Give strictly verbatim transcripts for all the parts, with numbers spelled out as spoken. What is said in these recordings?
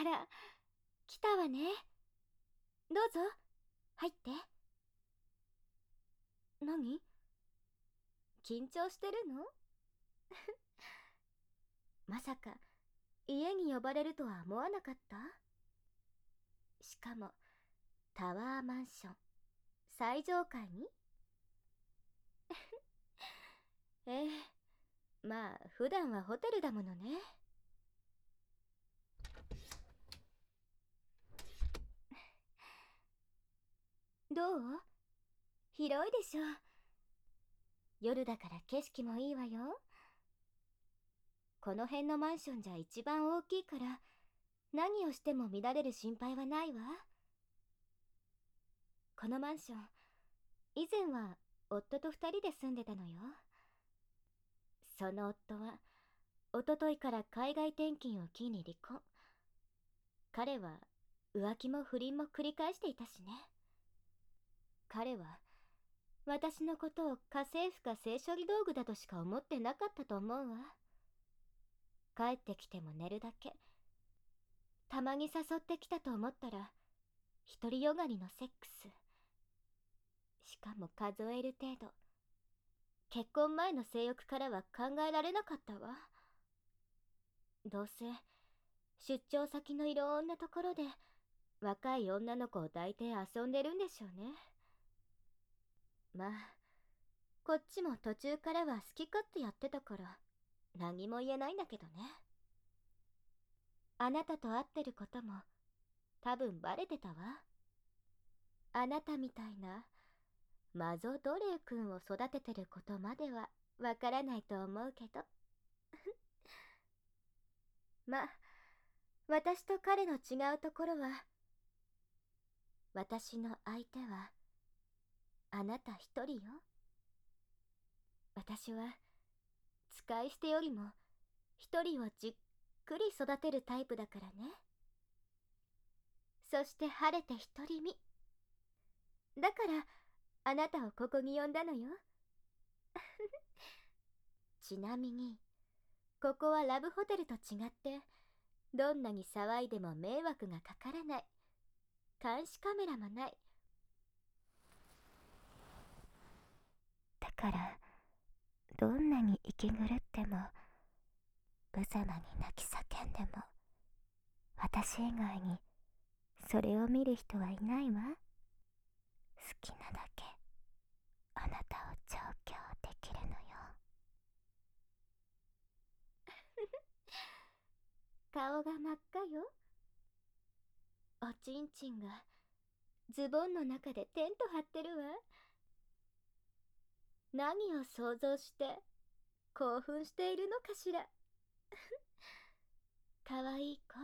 ら、来たわね。どうぞ、入って。何？緊張してるの？まさか、家に呼ばれるとは思わなかった？しかも、タワーマンション、最上階に？ええ、まあ、普段はホテルだものね。どう？広いでしょ。夜だから景色もいいわよ。この辺のマンションじゃ一番大きいから、何をしても乱れる心配はないわ。このマンション、以前は夫と二人で住んでたのよ。その夫は、おとといから海外転勤を機に離婚。彼は浮気も不倫も繰り返していたしね。彼は私のことを家政婦か性処理道具だとしか思ってなかったと思うわ。帰ってきても寝るだけ。たまに誘ってきたと思ったら独りよがりのセックス。しかも数える程度。結婚前の性欲からは考えられなかったわ。どうせ出張先のいろんなところで若い女の子を抱いて遊んでるんでしょうね。まあ、こっちも途中からは好き勝手やってたから何も言えないんだけどね。あなたと会ってることも多分バレてたわ。あなたみたいなマゾドレー君を育ててることまではわからないと思うけど。まあ、私と彼の違うところは、私の相手はあなた一人よ。私は使い捨てよりも一人をじっくり育てるタイプだからね。そして晴れて独り身だから、あなたをここに呼んだのよ。ちなみにここはラブホテルと違って、どんなに騒いでも迷惑がかからない。監視カメラもない。だからどんなに息狂っても無様に泣き叫んでも、私以外にそれを見る人はいないわ。好きなだけあなたを調教できるのよ。顔が真っ赤よ。おちんちんがズボンの中でテント張ってるわ。何を想像して興奮しているのかしら。かわいい子。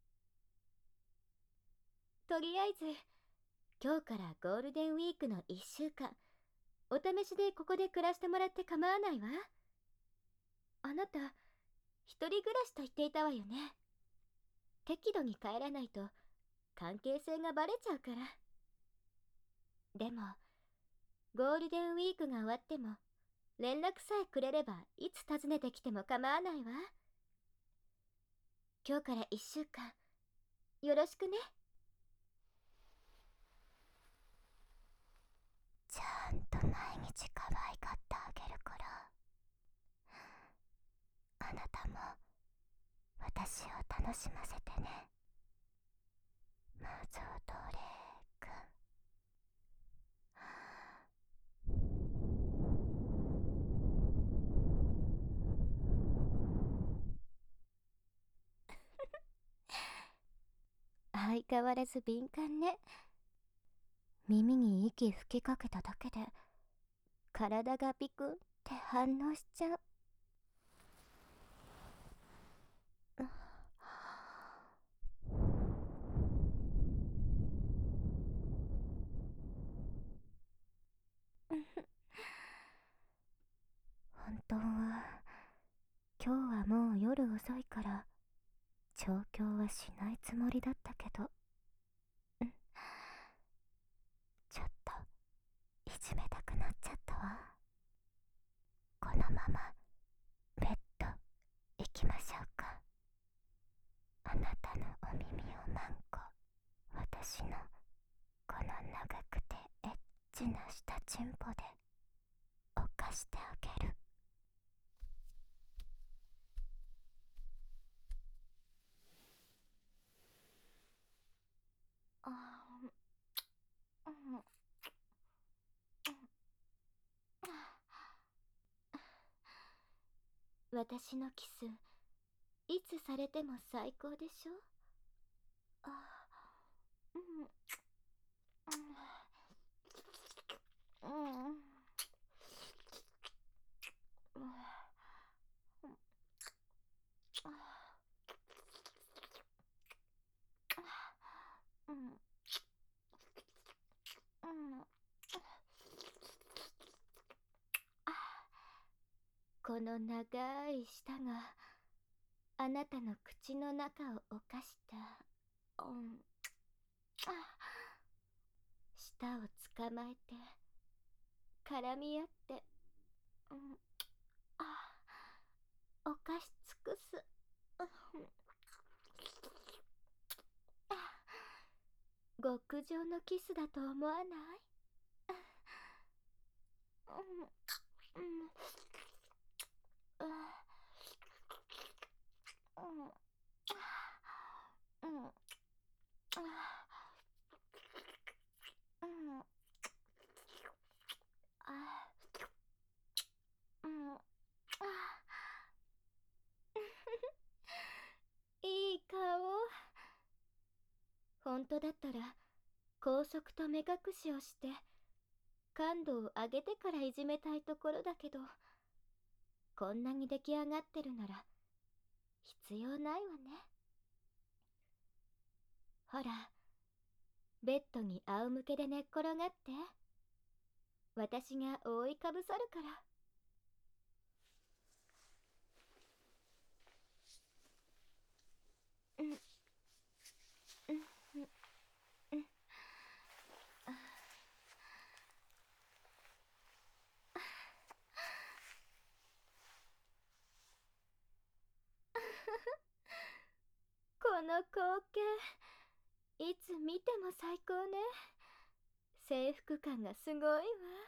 とりあえず今日からゴールデンウィークのいっしゅうかん、お試しでここで暮らしてもらって構わないわ。あなた一人暮らしと言っていたわよね。適度に帰らないと関係性がバレちゃうから。でもゴールデンウィークが終わっても連絡さえくれればいつ訪ねてきても構わないわ。今日からいっしゅうかんよろしくね。ちゃんと毎日可愛がってあげるから、あなたも私を楽しませてね。マゾドレー君。相変わらず敏感ね。耳に息吹きかけただけで体がビクンって反応しちゃう。本当は今日はもう夜遅いから調教はしないつもりだったけど、ちょっといじめたくなっちゃったわ。このままベッド行きましょうか。あなたのお耳を私のこの長くてエッチな下チンポで犯してあげる。あー、うん、私のキスいつされても最高でしょ。あー、うん、うん、うん、うん、うん、この長い舌があなたの口の中を犯した、うん、舌を捕まえて絡み合って、うん、あ犯し尽くす、うん、極上のキスだと思わない？うん、うん、うん、うん、うん、うん、あ、うん、あ、いい顔。本当だったら高速と目隠しをして感度を上げてからいじめたいところだけど、こんなに出来上がってるなら必要ないわね。ほら、ベッドに仰向けで寝っ転がって、私が覆いかぶさるから。うん、うん、うん、うん、あ、この光景いつ見ても最高ね。征服感がすごいわ。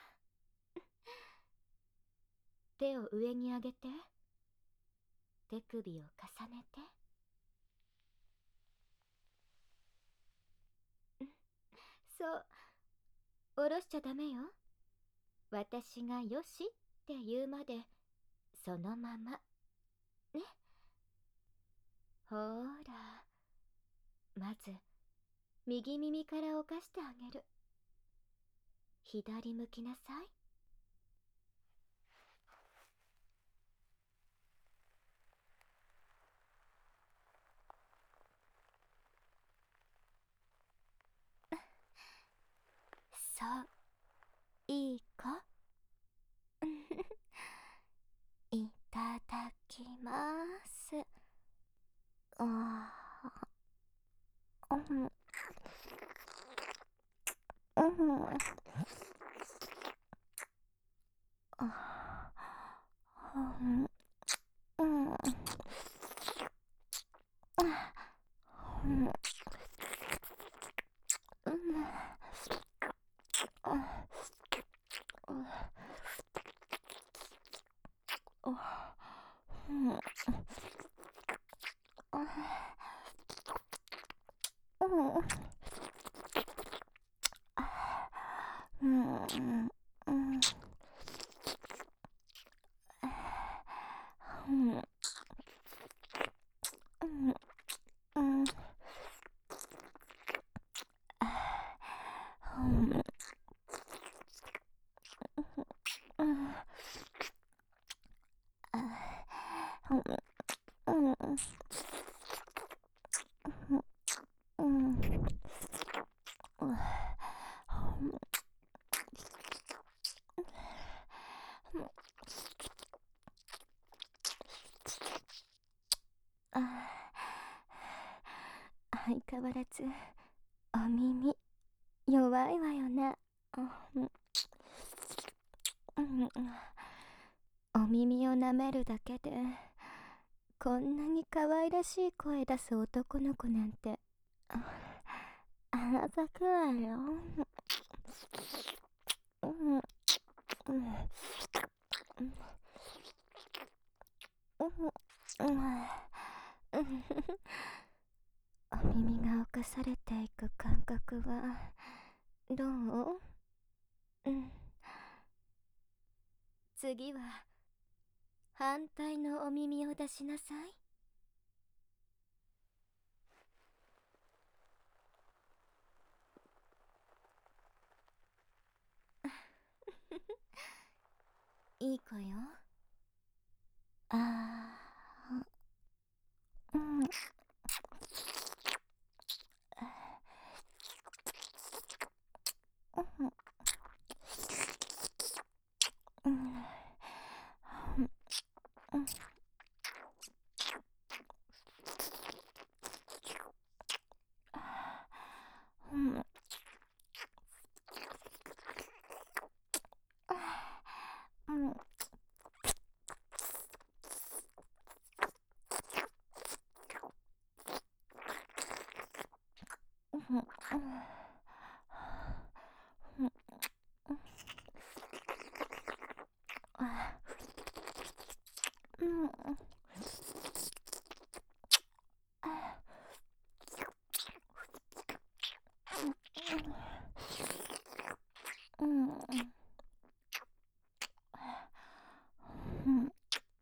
手を上に上げて、手首を重ねて。そう、下ろしちゃダメよ。私がよしって言うまでそのままね。ほーら、まず右耳から犯してあげる。左向きなさい。そう、いい子。いただきます。あー、うん、うん、あー、うん、うん、うん、うん、うん、うん、うん、うん、うん、うん、うん、うん、うん、うん、うん、相変わらずお耳弱いわよね。うん、うん、お耳を舐めるだけでこんなに可愛らしい声出す男の子なんてあ鼻かくわよ。うん、うん、うん、うん、お耳が侵されていく感覚はどう？うん。次は反対のお耳を出しなさい。いい子よ。あー、うん、うん、うん、うん、うん、うん、うん、うん、うん、うん、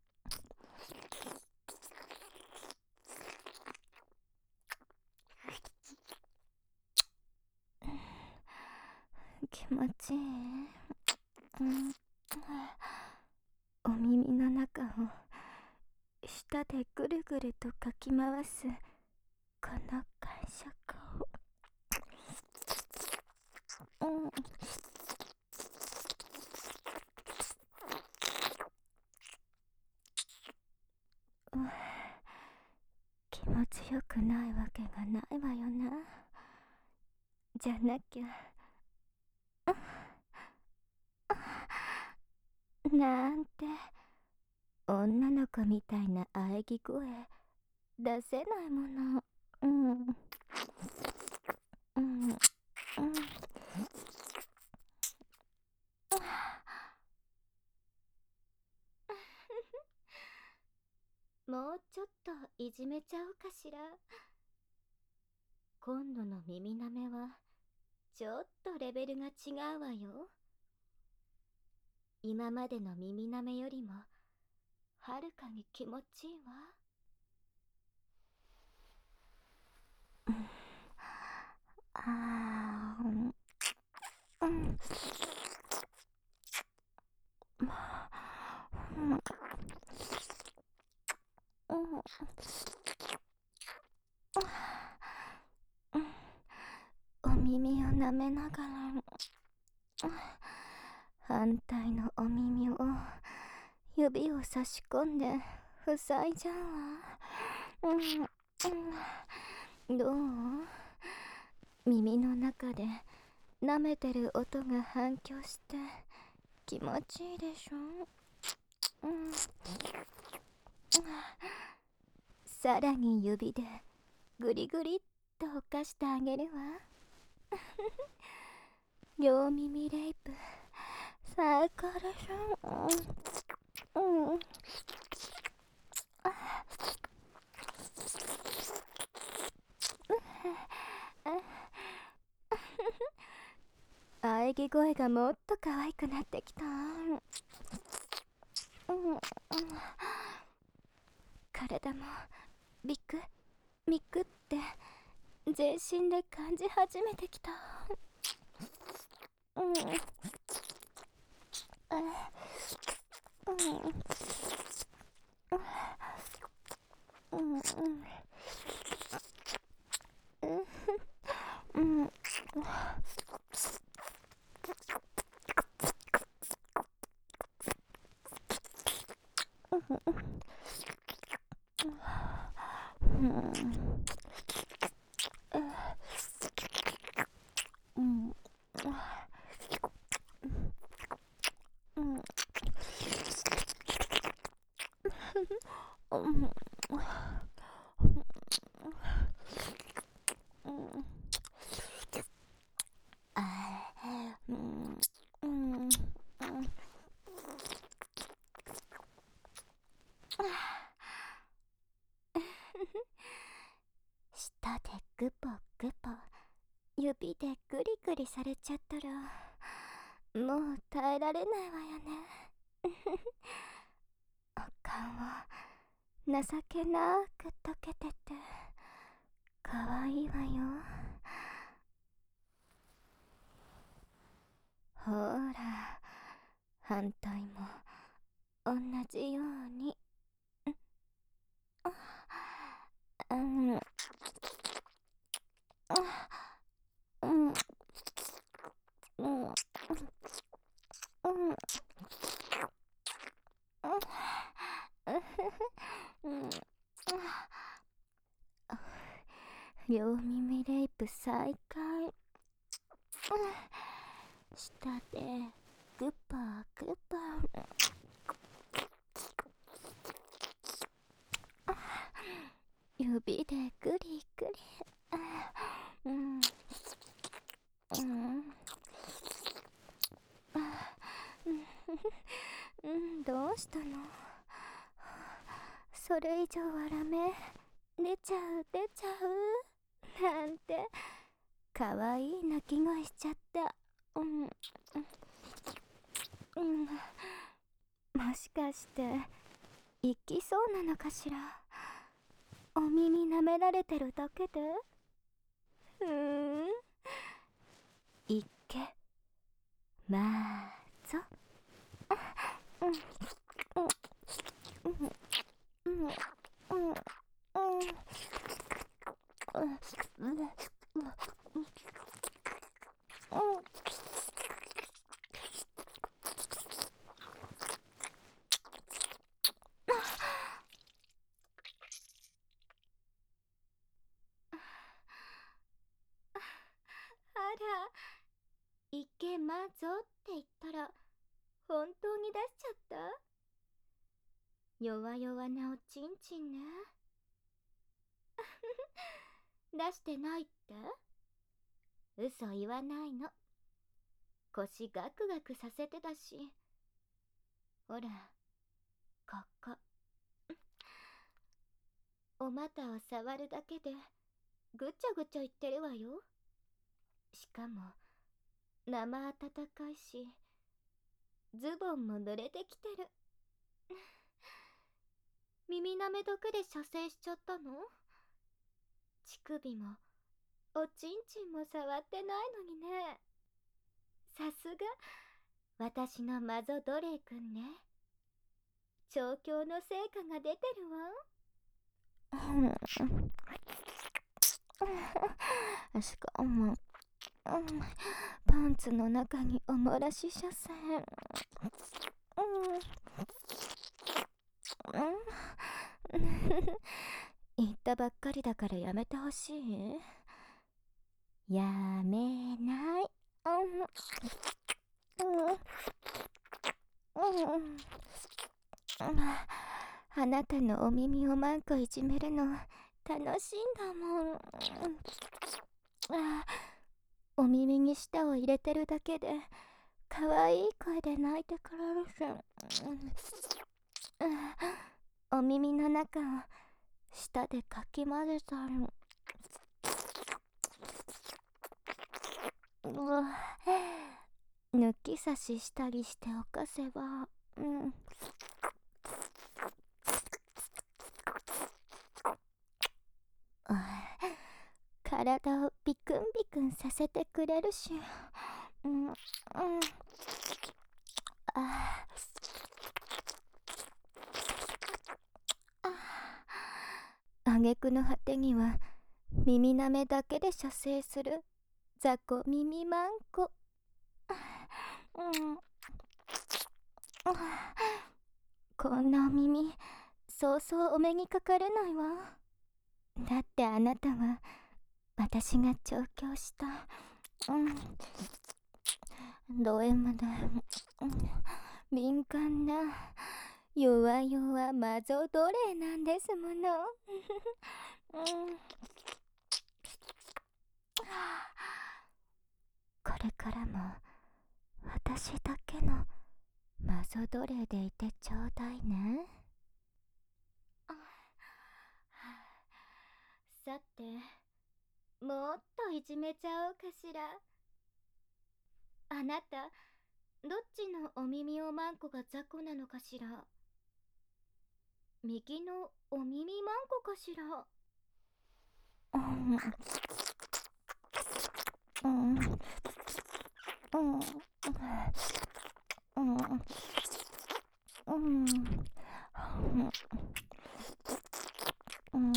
気持ちいい。うん、お耳の中を舌でぐるぐるとかき回すこの感触を、うん、うん、気持ちよくないわけがないわよな。じゃなきゃ、なんて女の子みたいな喘ぎ声出せないもの。うん、うん、うん、もうちょっといじめちゃおうかしら。今度の耳なめはちょっとレベルが違うわよ。今までの耳なめよりもはるかに気持ちいいわ。あー、うん、うん、うん、うん、お耳を舐めながら反対のお耳を指を差し込んで塞いじゃうわ。うん、うん、どう？耳の中で舐めてる音が反響して気持ちいいでしょ？うん、さらに指でグリグリっとほかしてあげるわ。両耳レイプ最高でしょ？うん、うん、喘ぎ声がもっと可愛くなってきた。うん、うん、体もビクビクって全身で感じ始めてきた。うん、うん、うん、うん、うん、うん、うん、うん、うん、うん、 指でグリグリされちゃったらもう耐えられないわよね。お顔情けなく溶けててかわいいわよ。ほら、反対も同じように。うん、うん、うん、うん、うん、うん、両耳レイプ再開。下でグッパーグッパー、指でグリグリ。うん、うん、うん、どうしたの？それ以上はダメ。出ちゃう出ちゃうなんてかわいい鳴き声しちゃった。うん、うん、もしかして行きそうなのかしら。お耳舐められてるだけで。うーん、いっけまーぞ。うん、うん、うん、うん、うん、うん、うん、あら、いけまぞって言ったら本当に出しちゃった？弱々なおちんちんね。出してないって？嘘言わないの。腰ガクガクさせてたし。ほら、ここ。お股を触るだけでぐちゃぐちゃ言ってるわよ。しかも生温かいし、ズボンも濡れてきてる。耳舐めだけで射精しちゃったの？乳首もおちんちんも触ってないのにね。さすが私の魔女奴隷くんね。調教の成果が出てるわ。しかも、パンツの中におもらし射精。言ったばっかりだからやめてほしい？やめない。あなたのお耳をマンコいじめるの楽しいんだもん。あ、お耳に舌を入れてるだけでかわいい声で泣いてくれるし、お耳の中を舌でかき混ぜたり。うわ、抜き差ししたりしておかせば、うん、体をビクンビクンさせてくれるし、うん、うん、ああ、挙句の果てには耳なめだけで射精する雑魚耳マンコ。うん、こんなお耳そうそうお目にかかれないわ。だってあなたは私が調教した、うん、ド M で、うん、敏感な弱々魔女奴隷なんですもの。うん、これからも私だけの魔女奴隷でいてちょうだいね。さて、 もっといじめちゃおうかしら。あなた、どっちのお耳おまんこが雑魚なのかしら。右のお耳まんこかしら。 うんうんうんうんうんうん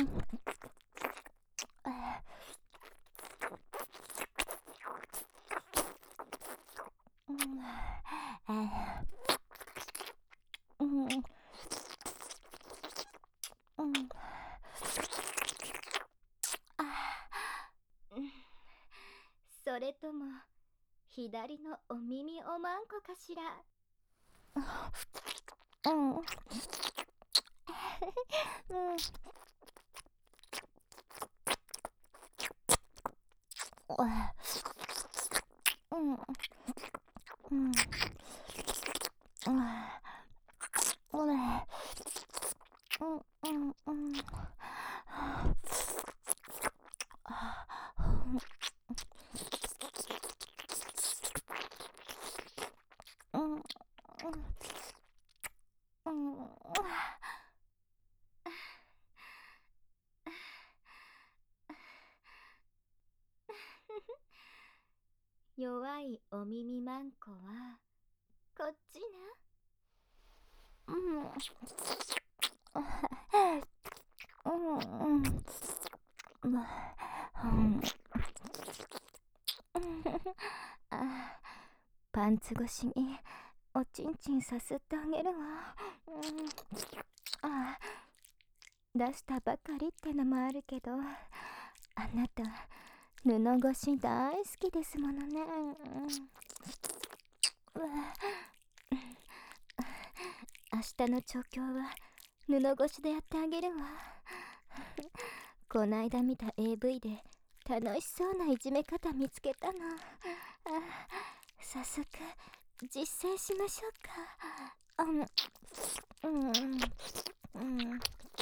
うんそれとも左のお耳おまんこかしら。 うんうんうんうん弱いお耳まんこはこっちパンツ越しにおちんちんさすってあげるわ。あ出したばかりってのもあるけど、あなた布越し大好きですものね。明日の調教は布越しでやってあげるわ。こないだ見た エーブイ で楽しそうないじめ方見つけたの。早速実践しましょうか。うんうんうんうん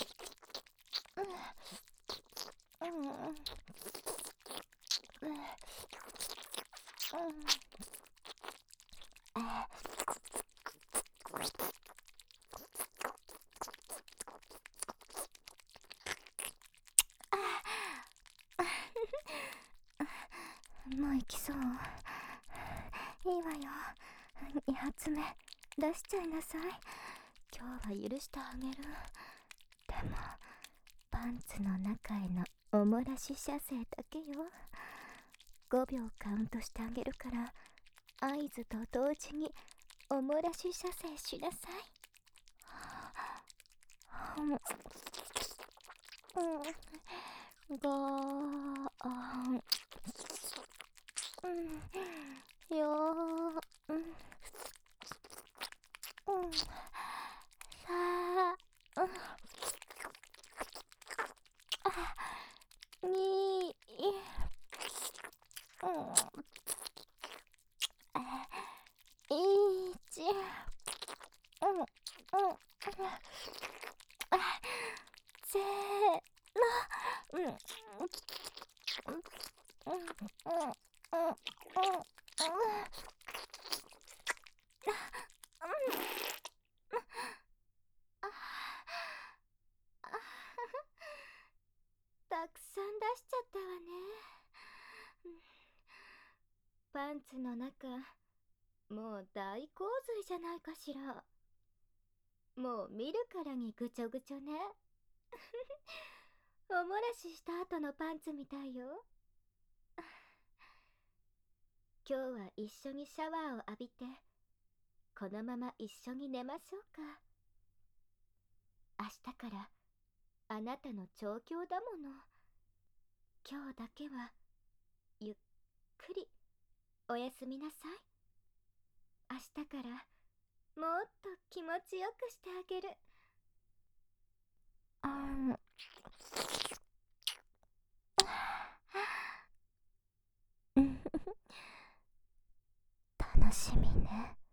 もう行きそう。いいわよ。に発目出しちゃいなさい。今日は許してあげる。でもパンツの中へのおもらし射精だけよ。ごびょうカウントしてあげるから、合図と同時におもらし射精しなさい。うんごーうんよーうんうんさあうんにうんいちうんうんせーのうんうんうんうんたくさん出しちゃったわね。パンツの中もう大洪水じゃないかしら。もう見るからにぐちょぐちょね。おもらしした後のパンツみたいよ。今日は一緒にシャワーを浴びて、このまま一緒に寝ましょうか。明日からあなたの調教だもの。今日だけはゆっくりおやすみなさい。明日からもっと気持ちよくしてあげる。楽しみね。